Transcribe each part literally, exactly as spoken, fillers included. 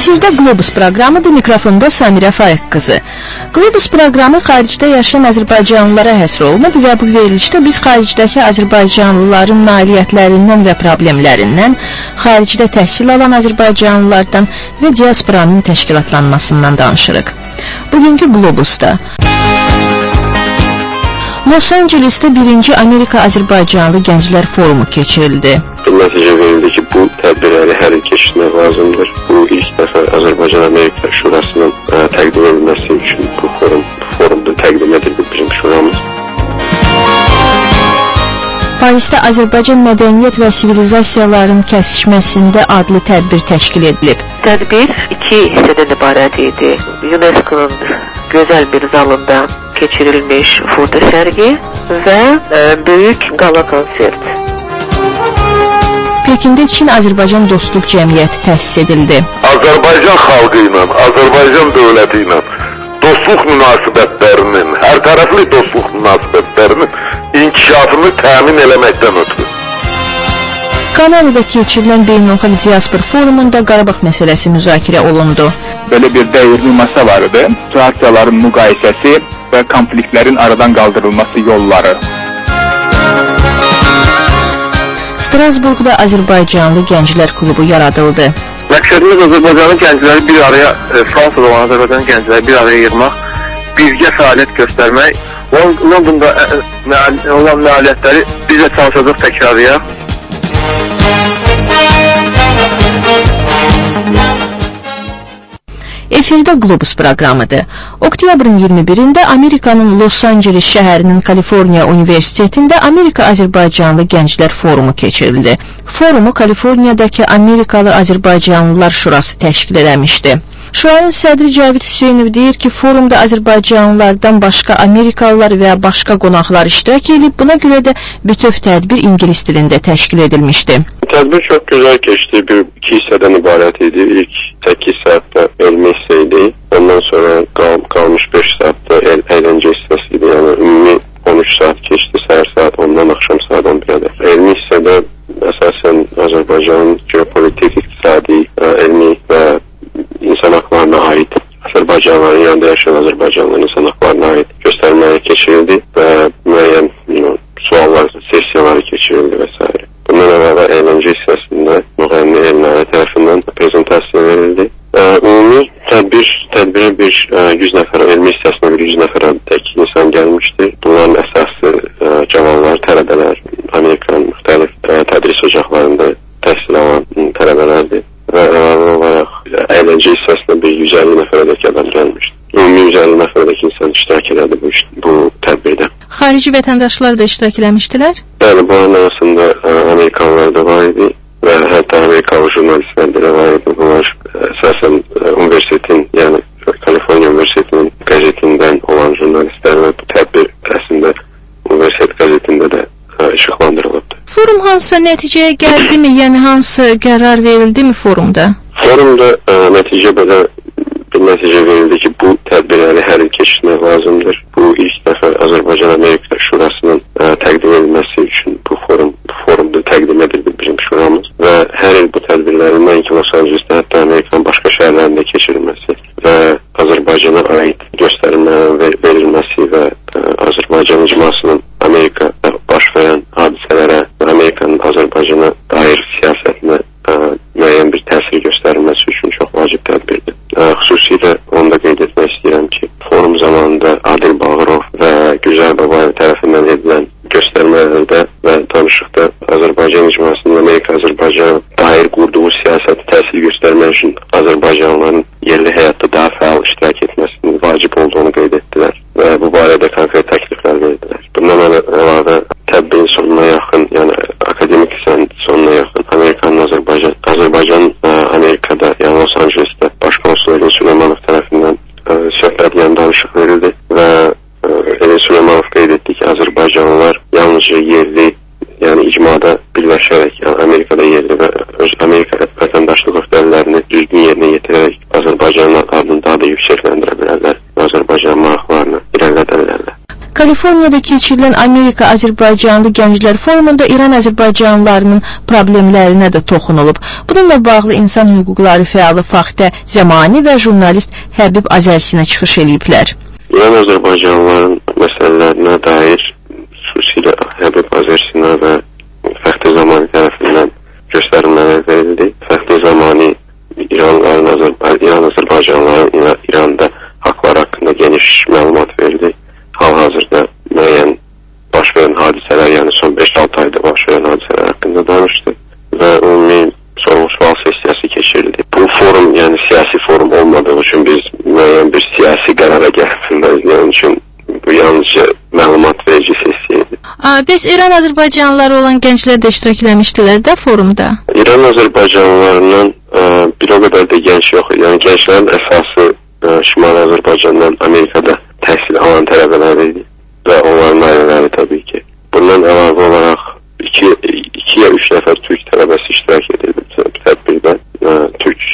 Efirdə Globus proqramıdır, mikrofonda Samirə Faiq qızı. Globus proqramı xaricdə yaşayan Azərbaycanlılara həsr olunub və bu verilişdə biz xaricdəki Azərbaycanlıların nailiyyətlərindən və problemlərindən, xaricdə təhsil alan Azərbaycanlılardan və diasporanın təşkilatlanmasından danışırıq. Bugünkü Globusda Los Angeles'te birinci Amerika Azərbaycanlı Gənclər Forumu keçirildi. Nəticə verildi ki, bu tədbirləri hər il keçirmək lazımdır. Bu ilk dəfə Azərbaycan-Amerika Şurasının ə, təqdim edilməsi üçün bu forum, bu forumda təqdim edildi bizim şuramız. Parisdə Azərbaycan mədəniyyət və sivilizasiyaların kəsişməsində adlı tədbir təşkil edilib. Tədbir iki hissədən ibarət idi. UNESCO'nun gözəl bir zalında keçirilmiş foto sərgi və ə, böyük qala konsert. Pekində Çin-Azərbaycan Dostluq Cəmiyyəti təsis edildi. Azərbaycan xalqı ilə, Azərbaycan dövləti ilə dostluq münasibətlərinin, hər tərəfli dostluq münasibətlərinin inkişafını təmin eləməkdən ötürü. Kanadada keçirilən Beynəlxalq Diaspor Forumunda Qarabağ məsələsi müzakirə olundu. Belə bir dəyərli masa var idi. Partiyaların müqayisəsi və konfliktlərin aradan qaldırılması yolları. Strasburqda Azərbaycanlı Gənclər Klubu yaradıldı. Məqsədimiz Azərbaycanlı gəncləri bir araya, e, Fransada olan Azərbaycanlı gəncləri bir araya yığmaq, birgə fəaliyyət göstərmək, Londonda e, e, olan nailiyyətləri biz də çalışacaq təkrarlayaq. Efirdə Globus proqramıdır. Oktyabrın iyirmi birində Amerikanın Los Angeles şəhərinin Kaliforniya Universitetində Amerika Azərbaycanlı Gənclər Forumu keçirildi. Forumu Kaliforniyadakı Amerikalı Azərbaycanlılar Şurası təşkil eləmişdi. Şuranın sədri Cavid Hüseynov deyir ki, forumda Azərbaycanlılardan başqa Amerikalılar və başqa qonaqlar iştirak edib, buna görə də bütöv tədbir İngilis dilində təşkil edilmişdi. Tədbir çox gözəl keçdi, bir iki hissədən ibarət idi. İlk səkkiz saatda elmi hissə idi, ondan sonra qal qalmış beş saatda əl əyləncə hissəsi idi. Yəni ümumi on üç saat keçdi, səhər saat ondan axşam saat on birə. Elmi hissədə əsasən Azərbaycanın geopolitik, iqtisadi, elmi və insan haqlarına aid, Azərbaycanlıların yanında yaşayan Azərbaycanlıların insan haqlarına aid göstərməyə keçirildi və müəyyən you know, suallar, sessiyaları keçirildi və s. Bundan əlavə əyləncə hissəsində müğənni elmləri tərəfindən prezentasiya verildi. Ə, ümumi tədbir, tədbirə bir ə, yüz nəfər, elmi hissəsinə bir yüz nəfərə tək insan gəlmişdi. Bunların əsası ə, cavanlar, tələbələr, Amerikanın müxtəlif ə, tədris ocaqlarında təhsil alan tələbələrdir. Və əlavə olaraq əyləncə hissəsinə bir yüz əlli nəfərədək adam gəlmişdi. Ümumi yüz əlli nəfərədək insan iştirak edirdi bu, bu tədbirdə. Xarici vətəndaşlar da iştirak eləmişdilər? Bəli, bu arasında Amerikanlar da var idi və hətta Amerikalı jurnalistlər də var idi. Bunlar əsasən universitetin, yəni Kaliforniya Universitetinin qəzetindən olan jurnalistlər və bu tədbir əslində universitet qəzetində də işıqlandırılıbdır. Forum hansısa nəticəyə gəldimi, yəni hansı qərar verildimi forumda? Forumda ə, nəticə belə bir nəticə verildi ki, bu tədbirləri hər il keçirmək lazımdır. Bu ilk dəfə Azərbaycan-Amerika Şurasının ə, təqdim edilməsi üçün bu forum, bu forumda təqdim edildi bizim şuramız və hər il bu tədbirlərin nəinki Los Angeles'də, hətta Amerikanın başqa şəhərlərində keçirilməsi və Azərbaycana aid göstərilmələrin verilməsi və ə, Azərbaycan icmasının Amerikada baş verən hadisələrə və Amerikanın Azərbaycana dair siyasətinə ə, müəyyən bir təsir göstərilməsi üçün çox vacib tədbirdir. Ə, xüsusilə onu da qeyd etmək istəyirəm ki, forum zamanında Adil Bağırov və Güzəl Babayev tərəfindən edilən göstərmələrdə və danışıqda Azərbaycan icmasının Amerika Azərbaycana dair qurduğu siyasəti təsir göstərmək üçün Azərbaycanlıların yerli həyatda daha fəal iştirak etməsinin vacib olduğunu qeyd etdilər və bu barədə konkret təkliflər verdilər. Bundan əlavə tədbirin sonuna yaxın, yəni akademik hissənin sonuna yaxın Amerikanın Azərbaycan, Azərbaycan ə, Amerikada, yəni Los Angeles'də baş konsul Elin Süleymanov tərəfindən ə, söhbətlə danışıq verildi və ə, Elin Süleymanov qeyd etdi ki, Azərbaycanlılar yalnızca yerli, yəni icmada birləşərək, yəni Amerikada yerli və öz Amerika vətəndaşlıq öhdəliklərini düzgün yerinə yetirərək Kaliforniyada keçirilən Amerika-Azərbaycanlı Gənclər Forumunda İran Azərbaycanlılarının problemlərinə də toxunulub. Bununla bağlı insan hüquqları fəalı Faxtə Zəmani və jurnalist Həbib Azərsinə çıxış ediblər. İran Azərbaycanlıların məsələlərinə dair xüsusilə Həbib Azərsinə və Faxtə Zəmani tərəfindən göstərilmələr verildi. Faxtə Zəmani İranlıların, Azərba İran Azərbaycanlıların İranda haqları haqqında geniş məlumat verdi. Hal-hazırda müəyyən baş verən hadisələr, yəni son beş altı ayda baş verən hadisələr haqqında danışdı və ümumi sorğu-sual sessiyası keçirildi. Bu forum, yəni siyasi forum olmadığı üçün biz müəyyən bir siyasi qərara gəlsinlər, yəni üçün bu yalnızca məlumat verici sessiyaydı. Biz İran Azərbaycanlıları olan gənclər də iştirak eləmişdilər də forumda. İran Azərbaycanlılarından bir o qədər də gənc yox, yəni gənclərin əsası Şimali Azərbaycandan Amerikada təhsil alan tələbələr idi və onların ailələri təbii ki. Bundan əlavə olaraq iki, iki ya üç nəfər türk tələbəsi iştirak edildi tədbirdə. Türk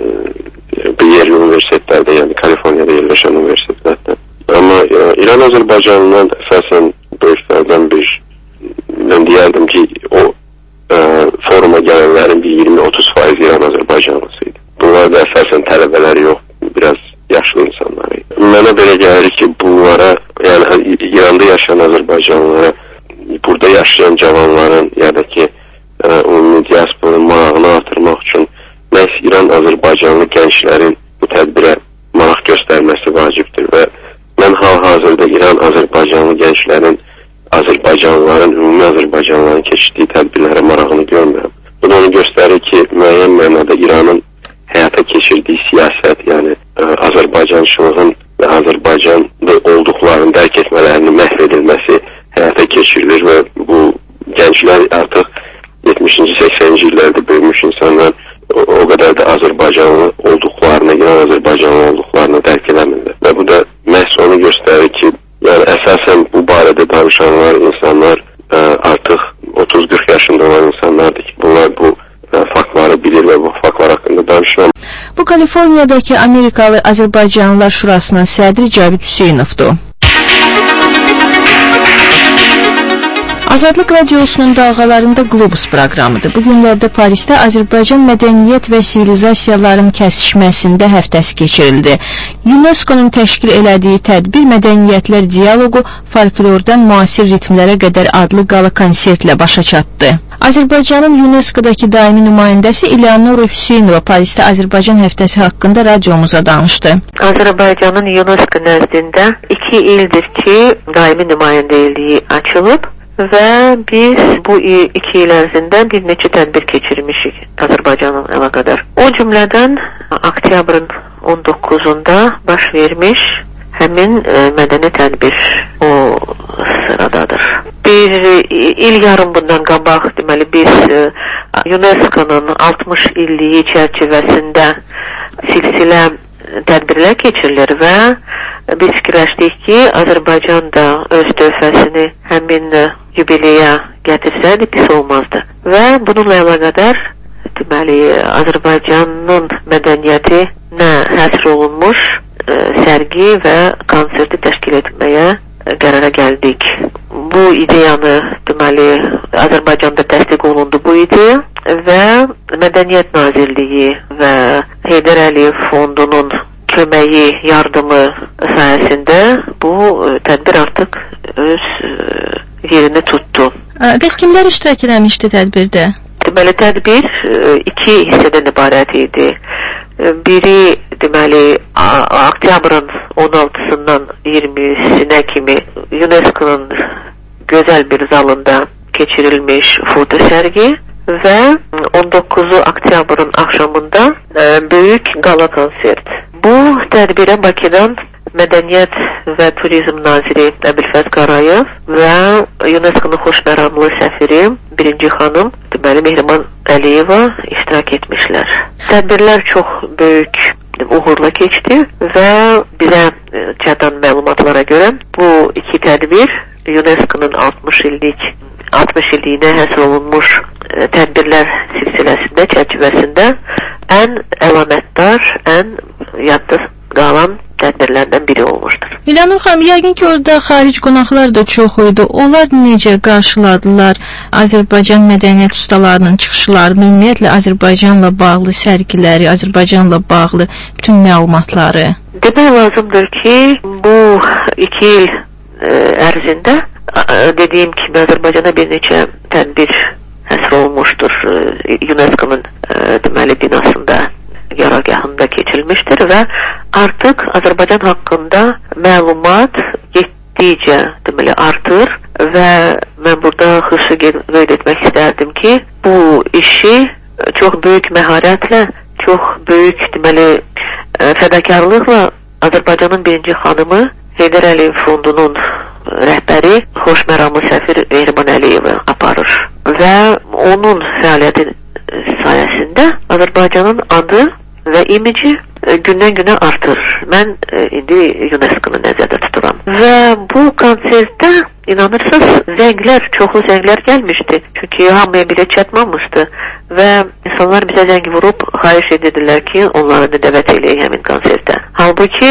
bir yer universitetlərdə, yəni Kaliforniyada yerləşən universitetlərdə. Amma İran Azərbaycanından əsasən böyüklərdən bir, mən deyərdim ki, o ə, foruma gələnlərin bir iyirmi otuz faiz İran Azərbaycanlısı idi. Bunlar da əsasən tələbələr yox, biraz yaşlı insanlar idi. Mənə belə gəlir ki, bunlara, yəni İranda yaşayan Azərbaycanlılara, burada yaşayan cavanların, ya da ki, ə, ümumi diasporun marağını artırmaq üçün məhz İran Azərbaycanlı gənclərin bu tədbirə maraq göstərməsi vacibdir və mən hal-hazırda İran Azərbaycanlı gənclərin Azərbaycanlıların, ümumi Azərbaycanlıların keçdiyi tədbirlərə marağını görmürəm. Bu da onu göstərir ki, müəyyən mənada İranın həyata keçirdiyi siyasət, yəni ə, Azərbaycançılığın və Azərbaycanlı olduqlarını dərk etmələrinin məhv edilməsi həyata keçirilir və bu gənclər artıq yetmişinci səksəninci illərdə böyümüş insanlar o, o qədər də Azərbaycanlı olduqlarını, İran Azərbaycanlı olduqlarını dərk eləmirlər. Və bu da məhz onu göstərir ki, yəni əsasən bu barədə danışanlar, insanlar ə, artıq otuz qırx yaşında olan insanlardır ki, bunlar bu ə, faktları bilir və bu faktlar haqqında danışan. Bu Kaliforniyadakı Amerikalı Azərbaycanlılar Şurasının sədri Cavid Hüseynovdur. Azadlıq Radiosunun dalğalarında Globus proqramıdır. Bu günlərdə Parisdə Azərbaycan mədəniyyət və sivilizasiyaların kəsişməsində həftəsi keçirildi. UNESCO-nun təşkil elədiyi tədbir Mədəniyyətlər Dialoqu folklordan müasir ritmlərə qədər adlı qala konsertlə başa çatdı. Azərbaycanın UNESCO-dakı daimi nümayəndəsi İlyanur Hüseynova Parisdə Azərbaycan həftəsi haqqında radiomuza danışdı. Azərbaycanın UNESCO nəzdində iki ildir ki, daimi nümayəndəliyi açılıb və biz bu iki il ərzində bir neçə tədbir keçirmişik Azərbaycanın əlaqədar. O cümlədən oktyabrın on doqquzunda baş vermiş həmin e, mədəni tədbir o sıradadır. Bir il yarım bundan qabaq, deməli biz e, UNESCO-nun altmış illiyi çərçivəsində silsilə tədbirlər keçirilir və biz fikirləşdik ki, Azərbaycan da öz töhfəsini həmin yubileyə gətirsəydi pis olmazdı. Və bununla əlaqədar deməli Azərbaycanın mədəniyyətinə həsr olunmuş ə, sərgi və konserti təşkil etməyə qərara gəldik. Bu ideyanı deməli Azərbaycanda təsdiq olundu bu ideya və Mədəniyyət Nazirliyi və Heydər Əliyev Fondunun köməyi, yardımı sayəsində bu tədbir artıq öz yerini tutdu. Bəs kimlər iştirak eləmişdi tədbirdə? Deməli, tədbir iki hissədən ibarət idi. Biri, deməli, oktyabrın on altısından iyirmisinə kimi UNESCO-nun gözəl bir zalında keçirilmiş foto sərgi və on doqquzu oktyabrın axşamında böyük qala konsert. Bu tədbirə Bakıdan Mədəniyyət və Turizm Naziri Əbülfəz Qarayev və UNESCO-nun xoşməramlı səfiri birinci xanım deməli Mehriban Əliyeva iştirak etmişlər. Tədbirlər çox böyük uğurla keçdi və bizə çatan məlumatlara görə bu iki tədbir UNESCO-nun altmış illik altmış illiyinə həsr olunmuş tədbirlər silsiləsində, çərçivəsində ən əlamətdar, ən yadda qalan tədbirlərdən biri olmuşdur. İlhanur xanım, yəqin ki, orada xarici qonaqlar da çox idi. Onlar necə qarşıladılar Azərbaycan mədəniyyət ustalarının çıxışlarını, ümumiyyətlə Azərbaycanla bağlı sərgiləri, Azərbaycanla bağlı bütün məlumatları? Demək lazımdır ki, bu iki il e, ərzində dediyim kimi Azərbaycana bir neçə tədbir həsr olmuşdur. UNESCO'nun e, deməli binasında, yaragahında keçirilmişdir və artıq Azərbaycan haqqında məlumat getdikcə deməli artır və mən burada xüsusi qeyd etmək istərdim ki, bu işi çox böyük məharətlə, çox böyük deməli fədakarlıqla Azərbaycanın birinci xanımı Heydər Əliyev Fondunun rəhbəri Xoşməramlı səfir Mehriban Əliyeva aparır və onun fəaliyyəti sayəsində Azərbaycanın adı və imici gündən-günə artır. Mən e, indi UNESCO-nu nəzərdə tuturam. Və bu konsertdə inanırsınız zənglər, çoxlu zənglər gəlmişdi. Çünki hamıya bilet çatmamışdı və insanlar bizə zəng vurub xahiş edirlər ki, onları da dəvət eləyək həmin konsertə. Halbuki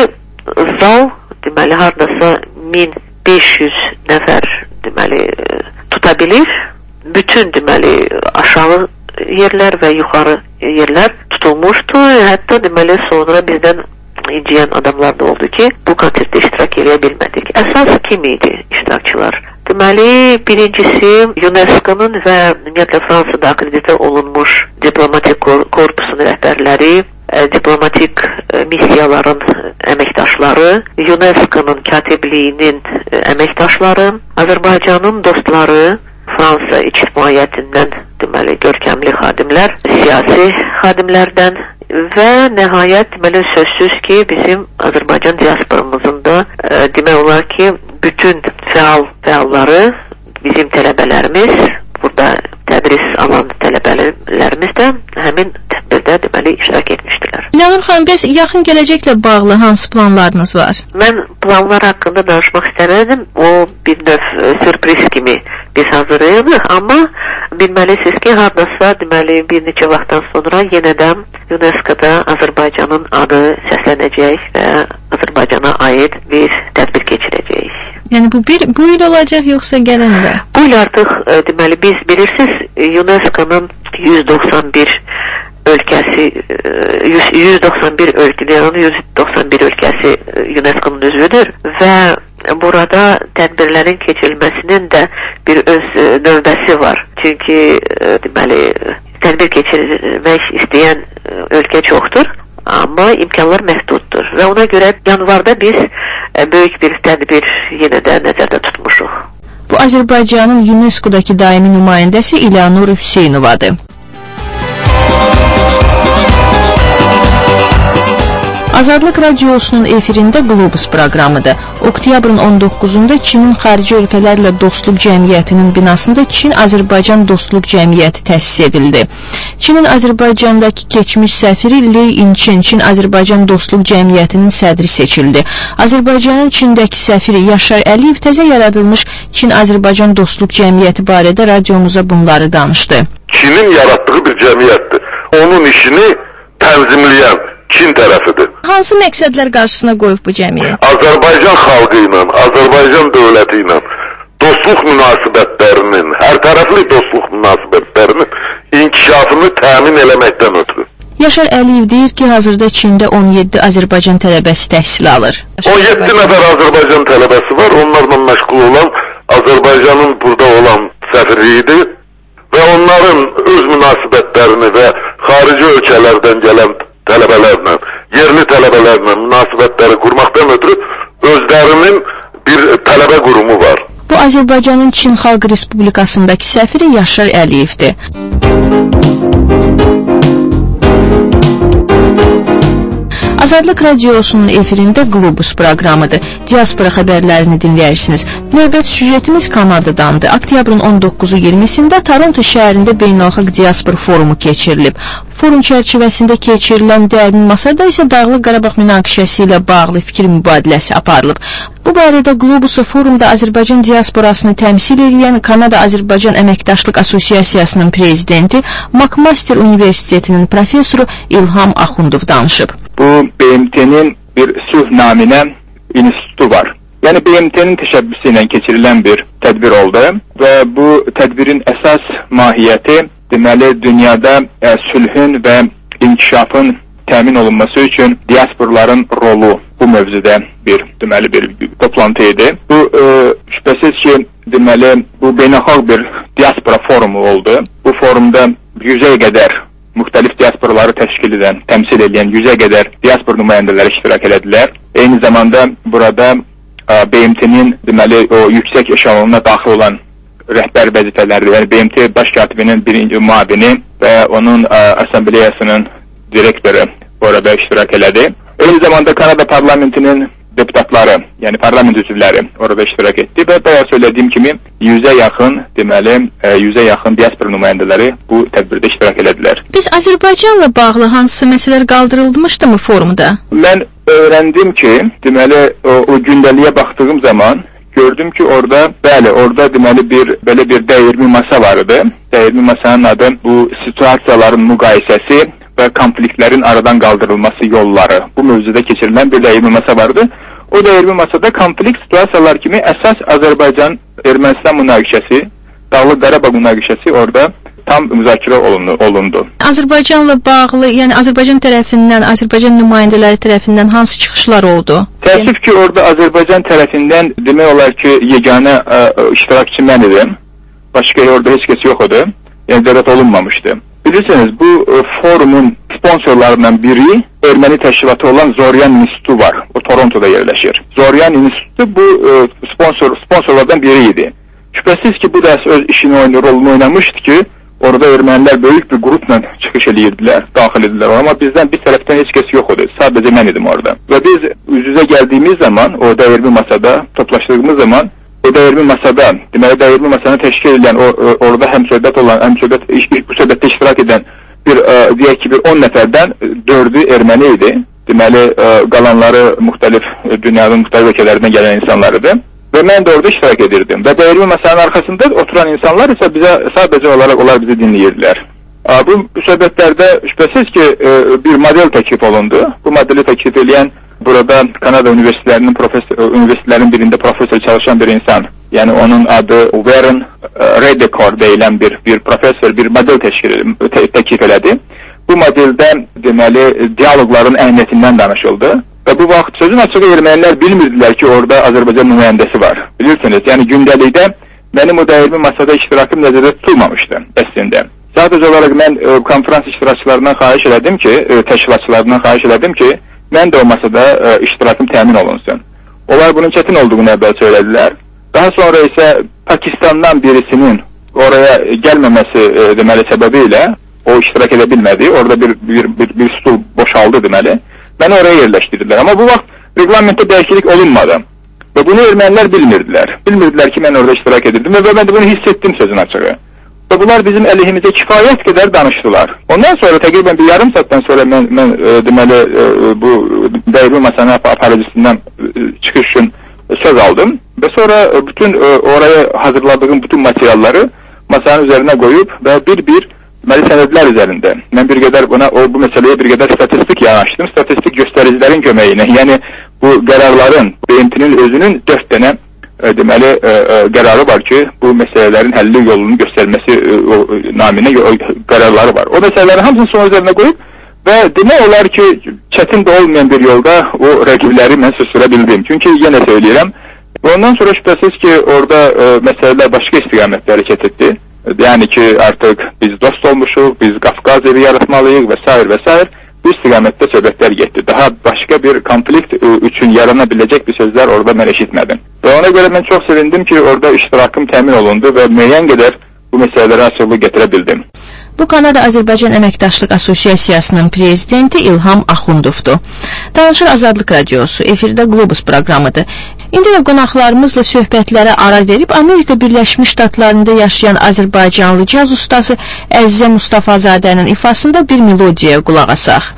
zal deməli hardasa min beş yüz nəfər deməli tuta bilir. Bütün deməli aşağı yerlər və yuxarı yerlər tutulmuşdu. Hətta deməli sonra bizdən inciyən adamlar da oldu ki, bu konsertdə iştirak edə bilmədik. Əsas kim idi iştirakçılar? Deməli, birincisi UNESCO-nun və ümumiyyətlə Fransada akreditə olunmuş diplomatik korpusun rəhbərləri, diplomatik missiyaların əməkdaşları, UNESCO-nun katibliyinin əməkdaşları, Azərbaycanın dostları, Fransa ictimaiyyətindən deməli görkəmli xadimlər, siyasi xadimlərdən və nəhayət deməli sözsüz ki, bizim Azərbaycan diasporamızın da e, demək olar ki, bütün fəal fəalları, bizim tələbələrimiz, burada tədris alan tələbələrimiz də həmin tədbirdə deməli iştirak etmişdilər. İlhanur xanım, bəs yaxın gələcəklə bağlı hansı planlarınız var? Mən planlar haqqında danışmaq istəmədim. O bir növ sürpriz kimi biz hazırlayırıq, amma bilməlisiniz ki, hardasa deməli bir neçə vaxtdan sonra yenədən UNESCO-da Azərbaycanın adı səslənəcək və Azərbaycana aid bir tədbir keçirəcəyik. Yəni bu bir bu il olacaq yoxsa gələn il? Bu il artıq e, deməli biz bilirsiniz UNESCO-nun yüz doxsan bir ölkəsi yüz doxsan bir ölkənin yüz doxsan bir ölkəsi UNESCO-nun üzvüdür və burada tədbirlərin keçirilməsinin də bir öz növbəsi var. Çünki deməli tədbir keçirmək istəyən ölkə çoxdur, amma imkanlar məhduddur və ona görə yanvarda biz böyük bir tədbir yenə də nəzərdə tutmuşuq. Bu Azərbaycanın UNESCO-dakı daimi nümayəndəsi İlhanur Hüseynovadır. Azadlıq Radiosunun efirində Qlobus proqramıdır. Oktyabrın on doqquzunda Çinin xarici ölkələrlə dostluq cəmiyyətinin binasında Çin-Azərbaycan dostluq cəmiyyəti təsis edildi. Çinin Azərbaycandakı keçmiş səfiri Lei İnçin Çin-Azərbaycan dostluq cəmiyyətinin sədri seçildi. Azərbaycanın Çindəki səfiri Yaşar Əliyev təzə yaradılmış Çin-Azərbaycan dostluq cəmiyyəti barədə radiomuza bunları danışdı. Çinin yaratdığı bir cəmiyyətdir. Onun işini tənzimləyən Çin tərəfidir. Hansı məqsədlər qarşısına qoyub bu cəmiyyət? Azərbaycan xalqı ilə, Azərbaycan dövləti ilə dostluq münasibətlərinin, hər tərəfli dostluq münasibətlərinin inkişafını təmin eləməkdən ötürü. Yaşar Əliyev deyir ki, hazırda Çində on yeddi Azərbaycan tələbəsi təhsil alır. on yeddi nəfər Azərbaycan tələbəsi var, onlarla məşğul olan Azərbaycanın burada olan səfirliyidir və onların öz münasibətlərini və xarici ölkələrdən gələn tələbələrlə, yerli tələbələrlə münasibətləri qurmaqdan ötürü özlərinin bir tələbə qurumu var. Bu Azərbaycanın Çin Xalq Respublikasındakı səfiri Yaşar Əliyevdir. Azadlıq Radiosunun efirində Qlobus proqramıdır. Diaspora xəbərlərini dinləyirsiniz. Növbəti süjetimiz Kanadadandır. Oktyabrın on doqquzu iyirmisində Toronto şəhərində Beynəlxalq Diaspora Forumu keçirilib. Forum çərçivəsində keçirilən dərin masada isə Dağlıq Qarabağ münaqişəsi ilə bağlı fikir mübadiləsi aparılıb. Bu barədə Qlobusu forumda Azərbaycan diasporasını təmsil edən Kanada Azərbaycan Əməkdaşlıq Assosiasiyasının prezidenti McMaster Universitetinin professoru İlham Axundov danışıb. Bu B M T-nin bir sülh naminə institutu var. Yəni B M T-nin təşəbbüsü ilə keçirilən bir tədbir oldu və bu tədbirin əsas mahiyyəti deməli dünyada ə, sülhün və inkişafın təmin olunması üçün diasporların rolu bu mövzuda bir deməli bir toplantı idi. Bu ə, şübhəsiz ki, deməli bu beynəlxalq bir diaspora forumu oldu. Bu forumda yüzə qədər müxtəlif diasporaları təşkil edən, təmsil edən yüzə qədər diaspor nümayəndələri iştirak etdilər. Eyni zamanda burada B M T-nin deməli o yüksək eşelonuna daxil olan rəhbər vəzifələri, yəni B M T baş katibinin birinci müavini və onun ə, assambleyasının direktoru orada iştirak elədi. Eyni zamanda Kanada parlamentinin deputatları, yəni parlament üzvləri orada iştirak etdi və bayaq söylədiyim kimi yüzə yaxın, deməli yüzə yaxın diaspora nümayəndələri bu tədbirdə iştirak elədilər. Biz Azərbaycanla bağlı hansısa məsələlər qaldırılmışdı mı forumda? Mən öyrəndim ki, deməli o, o gündəliyə baxdığım zaman gördüm ki, orada, bəli, orada deməli bir belə bir dəyirmi masa var idi. Dəyirmi masanın adı bu situasiyaların müqayisəsi və konfliktlərin aradan qaldırılması yolları. Bu mövzuda keçirilən bir dəyirmi masa vardı. O dəyirmi masada konflikt situasiyalar kimi əsas Azərbaycan Ermənistan münaqişəsi, Dağlıq Qarabağ münaqişəsi orada tam müzakirə olundu, olundu. Azərbaycanla bağlı, yəni Azərbaycan tərəfindən, Azərbaycan nümayəndələri tərəfindən hansı çıxışlar oldu? Təəssüf ki, orada Azərbaycan tərəfindən demək olar ki, yeganə ə, iştirakçı mən idim. Başqa orada heç kəs yox idi. Yəni dəvət olunmamışdı. Bilirsiniz, bu ə, forumun sponsorlarından biri erməni təşkilatı olan Zoryan İnstitutu var. O Torontoda yerləşir. Zoryan İnstitutu bu ə, sponsor sponsorlardan biri idi. Şübhəsiz ki, bu da öz işini oynayır, rolunu oynamışdı ki, orada ermənilər böyük bir qrupla çıxış edirdilər, daxil edildilər. Amma bizdən bir tərəfdən heç kəs yox idi. Sadəcə mən idim orada. Və biz üz-üzə gəldiyimiz zaman, o dəyirmi masada toplaşdığımız zaman, o dəyirmi masada, deməli dəyirmi masanı təşkil edən, o, o, orada həm söhbət olan, həm söhbət, iş, bu söhbətdə iştirak edən bir, ə, deyək ki, bir on nəfərdən dördü erməni idi. Deməli, ə, qalanları müxtəlif, dünyanın müxtəlif ölkələrindən gələn insanlar idi. Və mən də orada iştirak edirdim. Və dəyirmi masanın arxasında oturan insanlar isə bizə sadəcə olaraq onlar bizi dinləyirdilər. Bu söhbətlərdə şübhəsiz ki, bir model təklif olundu. Bu modeli təklif edən burada Kanada universitetlərinin professor, universitetlərin birində professor çalışan bir insan. Yəni onun adı Warren Redekor deyilən bir bir professor bir model təşkil tə, təklif elədi. Bu modeldə deməli dialoqların əhəmiyyətindən danışıldı. Və bu vaxt sözün açığı ermənilər bilmirdilər ki, orada Azərbaycan nümayəndəsi var. Bilirsiniz, yəni gündəlikdə mənim o dəyirmi masada iştirakım nəzərdə tutulmamışdı əslində. Sadəcə olaraq mən e, konferans iştirakçılarından xahiş elədim ki, e, təşkilatçılarından xahiş elədim ki, mən də o masada e, iştirakım təmin olunsun. Onlar bunun çətin olduğunu əvvəl söylədilər. Daha sonra isə Pakistandan birisinin oraya gəlməməsi e, deməli səbəbi ilə o iştirak edə bilmədi. Orada bir, bir, bir, bir stul boşaldı deməli. Məni oraya yerləşdirdilər. Amma bu vaxt reglamentdə dəyişiklik olunmadı. Və bunu ermənilər bilmirdilər. Bilmirdilər ki, mən orada iştirak edirdim və mən də bunu hiss etdim sözün açığı. Və bunlar bizim əleyhimizə kifayət qədər danışdılar. Ondan sonra təqribən bir yarım saatdan sonra mən, mən e, deməli e, bu dəyirmi masanın aparıcısından e, çıxış üçün söz aldım. Və sonra e, bütün e, oraya hazırladığım bütün materialları masanın üzərinə qoyub və bir-bir deməli sənədlər üzərində. Mən bir qədər buna, o, bu məsələyə bir qədər statistik yanaşdım. Statistik göstəricilərin köməyi ilə, yəni bu qərarların, B M T-nin özünün dörd dənə e, deməli e, e, qərarı var ki, bu məsələlərin həlli yolunu göstərməsi e, o, naminə o, qərarları var. O məsələlərin hamısını son üzərinə qoyub və demək olar ki, çətin də olmayan bir yolda o rəqibləri mən sustura bildim. Çünki yenə söyləyirəm, ondan sonra şübhəsiz ki, orada e, məsələlər başqa istiqamətdə hərəkət etdi. Yəni ki, artıq biz dost olmuşuq, biz Qafqaz evi yaratmalıyıq və s. və s. Bu istiqamətdə söhbətlər getdi. Daha başqa bir konflikt üçün yarana biləcək bir sözlər orada mən eşitmədim. Və ona görə mən çox sevindim ki, orada iştirakım təmin olundu və müəyyən qədər bu məsələlərə açıqlıq gətirə bildim. Bu Kanada Azərbaycan Əməkdaşlıq Assosiasiyasının prezidenti İlham Axundovdur. Danışır Azadlıq Radiosu, efirdə Globus proqramıdır. İndi də qonaqlarımızla söhbətlərə ara verib Amerika Birləşmiş Ştatlarında yaşayan Azərbaycanlı caz ustası Əzizə Mustafazadənin ifasında bir melodiyaya qulaq asaq.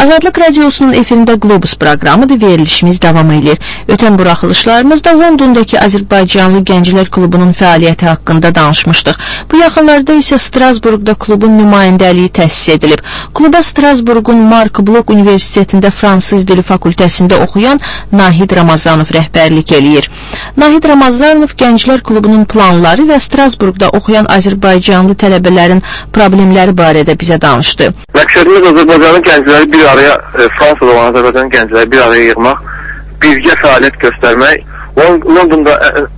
Azadlıq Radiosunun efirində Globus proqramıdır, verilişimiz davam edir. Ötən buraxılışlarımızda Londondakı Azərbaycanlı Gənclər Klubunun fəaliyyəti haqqında danışmışdıq. Bu yaxınlarda isə Strasburqda klubun nümayəndəliyi təsis edilib. Kluba Strasburqun Mark Blok Universitetində Fransız Dili Fakültəsində oxuyan Nahid Ramazanov rəhbərlik eləyir. Nahid Ramazanov Gənclər Klubunun planları və Strasburqda oxuyan Azərbaycanlı tələbələrin problemləri barədə bizə danışdı. Məqsədimiz Azərbaycanlı gəncləri bir araya, e, Fransada olan Azərbaycanlı gəncləri bir araya yığmaq, birgə fəaliyyət göstərmək, Londonda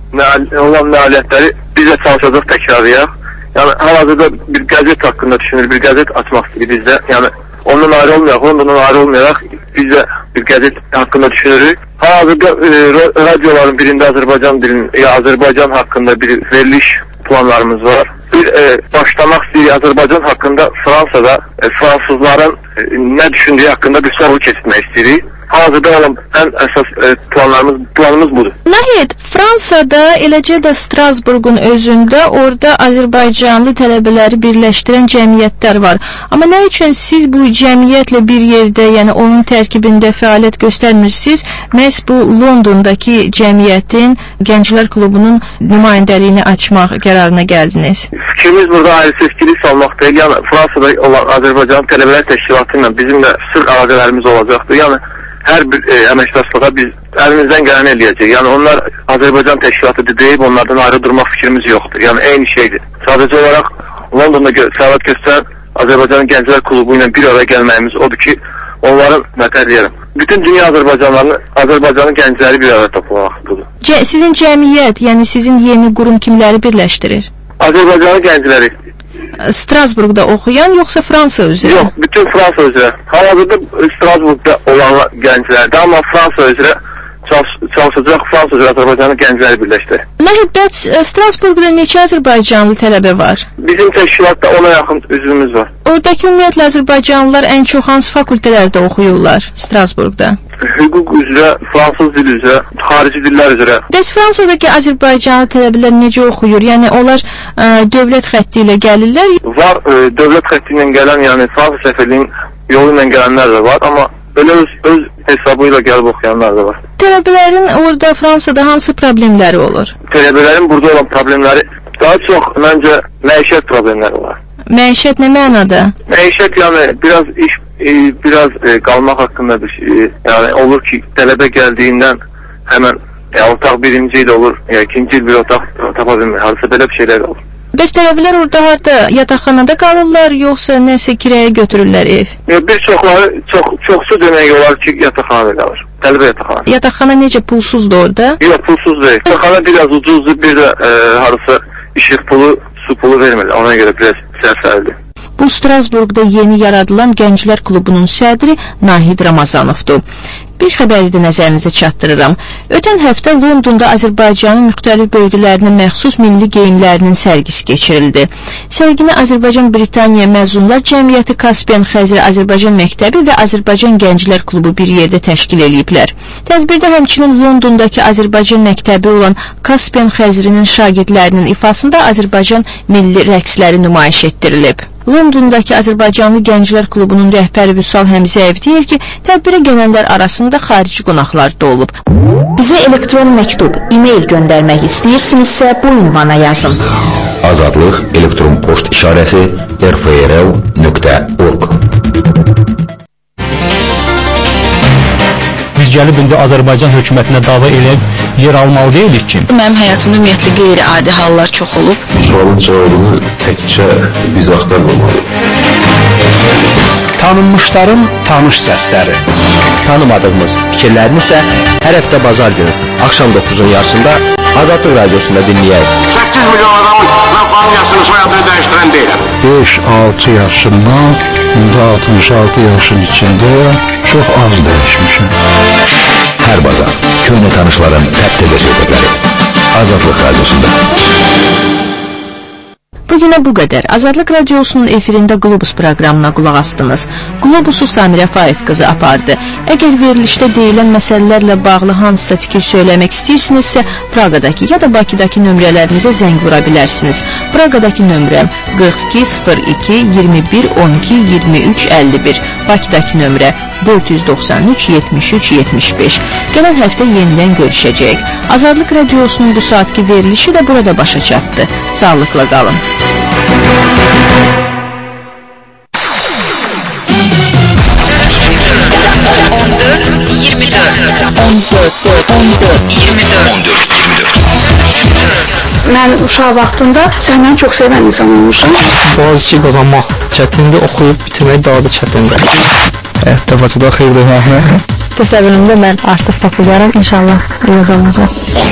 e, olan məaliyyətləri biz də çalışacaq təkrarlayaq. Yəni, hal-hazırda bir qəzet haqqında düşünür, bir qəzet açmaq istəyir bizdə. Yəni, ondan ayrı olmayaq, Londondan ayrı olmayaq, biz də bir qəzet haqqında düşünürük. Hal-hazırda e, radioların birində Azərbaycan dilinin, ya Azərbaycan haqqında bir veriliş planlarımız var. Bir e, başlamaq istəyir Azərbaycan haqqında Fransada e, fransızların e, nə düşündüyü haqqında bir sorğu keçirmək istəyirik. Hazırda olan ən əsas e, planlarımız, planımız budur. Nahid, Fransada, eləcə də Strasburqun özündə orada Azərbaycanlı tələbələri birləşdirən cəmiyyətlər var. Amma nə üçün siz bu cəmiyyətlə bir yerdə, yəni onun tərkibində fəaliyyət göstərmirsiniz? Məhz bu Londondakı cəmiyyətin Gənclər Klubunun nümayəndəliyini açmaq qərarına gəldiniz. Fikrimiz burada ayrı seçkilik salmaq deyil. Yəni Fransada olan Azərbaycan tələbələr təşkilatı ilə bizim də sırf əlaqələrimiz olacaqdır. Yəni hər bir e, əməkdaşlığa biz əlimizdən gələni eləyəcək. Yəni onlar Azərbaycan təşkilatıdır deyib onlardan ayrı durmaq fikrimiz yoxdur. Yəni eyni şeydir. Sadəcə olaraq Londonda gö fəaliyyət göstərən Azərbaycan Gənclər Klubu ilə bir araya gəlməyimiz odur ki, onların nətər deyirəm, bütün dünya Azərbaycanlarını, Azərbaycanın gəncləri bir araya toplamaqdır. Sizin cəmiyyət, yəni sizin yeni qurum kimləri birləşdirir? Azərbaycanın gəncləri. Strasburqda oxuyan, yoxsa Fransa üzrə? Yox, bütün Fransa üzrə. Hal-hazırda Strasburqda olan gənclərdir, amma Fransa üzrə çalışacaq, Fransa üzrə Azərbaycanın gəncləri birləşdir. Nahid, Strasburqda neçə Azərbaycanlı tələbə var? Bizim təşkilatda ona yaxın üzvümüz var. Oradakı ümumiyyətlə Azərbaycanlılar ən çox hansı fakültələrdə oxuyurlar Strasburqda? Hüquq üzrə, fransız dili üzrə, xarici dillər üzrə. Bəs Fransadakı Azərbaycanlı tələbələr necə oxuyur? Yəni onlar ə, dövlət xətti ilə gəlirlər? Var, ə, dövlət xətti ilə gələn, yəni Fransa səfirliyin yolu ilə gələnlər də var, amma belə öz, öz hesabı ilə gəlib oxuyanlar da var. Tələbələrin orada Fransada hansı problemləri olur? Tələbələrin burada olan problemləri daha çox, məncə, məişət problemləri var. Məişət nə mənada? Məişət yəni biraz iş, e, biraz e, qalmaq haqqında bir şey. Yəni olur ki, tələbə gəldiyindən həmən ya, otaq birinci il olur, ya ikinci il bir otaq tapa bilmir. Harasa belə bir şeylər olur. Bəs tələbələr orada harda, yataqxanada qalırlar, yoxsa nəsə kirəyə götürürlər ev? Ya, bir çoxları, çox, çoxsu demək olar ki, yataqxanada qalır. Tələbə yataqxanada. Yataqxana necə, pulsuzdur orada? Yox, pulsuz deyil. Yataqxana biraz ucuzdur, bir də e, harasa işıq pulu, su pulu vermirlər. Ona görə biraz sərsəlidir. Bu Strasburqda yeni yaradılan Gənclər Klubunun sədri Nahid Ramazanovdur. Bir xəbəri də nəzərinizə çatdırıram. Ötən həftə Londonda Azərbaycanın müxtəlif bölgələrinə məxsus milli geyimlərinin sərgisi keçirildi. Sərgini Azərbaycan-Britaniya Məzunlar Cəmiyyəti, Kaspiyan Xəzər Azərbaycan Məktəbi və Azərbaycan Gənclər Klubu bir yerdə təşkil ediblər. Tədbirdə həmçinin Londondakı Azərbaycan Məktəbi olan Kaspiyan Xəzərinin şagirdlərinin ifasında Azərbaycan milli rəqsləri nümayiş etdirilib. Londondakı Azərbaycanlı Gənclər Klubunun rəhbəri Vüsal Həmzəyev deyir ki, tədbirə gələnlər arasında xarici qonaqlar da olub. Bizə elektron məktub, e-mail göndərmək istəyirsinizsə bu ünvana yazın. Azadlıq elektron poçt işarəsi r f r l nöqtə org. Biz gəlib indi Azərbaycan hökumətinə dava eləyib yer almalı deyilik ki. Mənim həyatımda ümumiyyətlə qeyri-adi hallar çox olub. Bu sualın cavabını təkcə biz axtarmamalıyıq. Tanınmışların tanış səsləri. Tanımadığımız fikirlərini isə hər həftə bazar günü axşam doqquzun yarısında Azadlıq Radiosunda dinləyək. səkkiz milyon adamın mən xanım yaşını soyadını dəyişdirən deyiləm. beş altı yaşından indi altmış altı yaşın içində çox az dəyişmişim. Hər bazar köhnə tanışların təptəzə söhbətləri Azadlıq Radiosunda. Bugünə bu qədər. Azadlıq Radiosunun efirində Globus proqramına qulaq astınız. Globusu Samirə Faiq qızı apardı. Əgər verilişdə deyilən məsələlərlə bağlı hansısa fikir söyləmək istəyirsinizsə, Praqadakı ya da Bakıdakı nömrələrinizə zəng vura bilərsiniz. Praqadakı nömrəm qırx iki sıfır iki iyirmi bir on iki iyirmi üç əlli bir. Bakıdakı nömrə dörd yüz doxsan üç yetmiş üç yetmiş beş. Gələn həftə yenidən görüşəcəyik. Azadlıq Radiosunun bu saatki verilişi də burada başa çatdı. Sağlıqla qalın. on dörd iyirmi dörd on dörd on dörd iyirmi dörd Mən uşaq vaxtında səndən çox sevən insan olmuşam. Bazı şey qazanmaq çətindir, oxuyub bitirmək daha da çətindir. Həyatda Bakıda xeyirdir. Təsəvvürümdə mən artıq populyarım, inşallah iyi olacaq.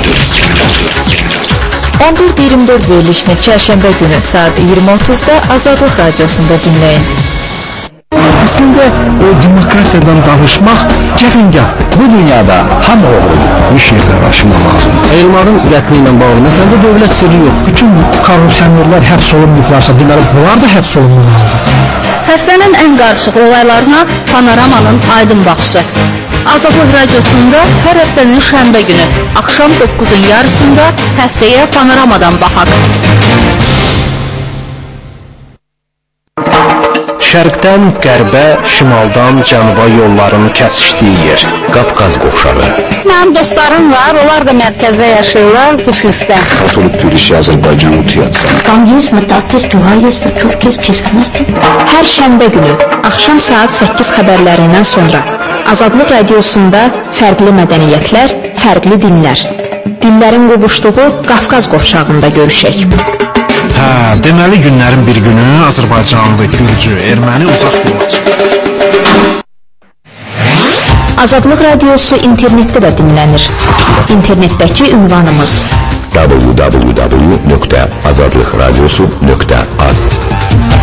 on dörd iyirmi dörd verilişini çərşənbə günü saat iyirmi otuzda Azadlıq Radiosunda dinləyin. Aslında o demokrasiyadan danışmaq cəfəngahdır. Bu dünyada hamı oğul bir şeylər aşmaq lazımdır. Elmarın qətli ilə bağlı məsələdə dövlət sirri yox. Bütün korrupsionerlər həbs olunmuşlarsa, deməli bunlar da həbs olunmalıdır. Həftənin ən qarışıq olaylarına Panoramanın aydın baxışı. Azadlıq Radiosunda hər həftənin şənbə günü axşam doqquzun yarısında həftəyə Panoramadan baxaq. Şərqdən qərbə, şimaldan cənuba yolların kəsişdiyi yer. Qafqaz qovşağı. Mənim dostlarım var, onlar da mərkəzdə yaşayırlar, Tiflisdə. Katolik Türkçe Azərbaycanı tiyatsa. Там есть метатез, dua есть, Türk есть, kesməsin. Hər şənbə günü axşam saat səkkiz xəbərlərindən sonra Azadlıq Radiosunda fərqli mədəniyyətlər, fərqli dinlər. Dinlərin qovuşduğu Qafqaz qovşağında görüşək. Hə, deməli günlərin bir günü Azərbaycanlı, Gürcü, erməni uzaq yola çıxır. Azadlıq Radiosu internetdə də dinlənir. İnternetdəki ünvanımız w w w nöqtə azadlıqradiosu nöqtə az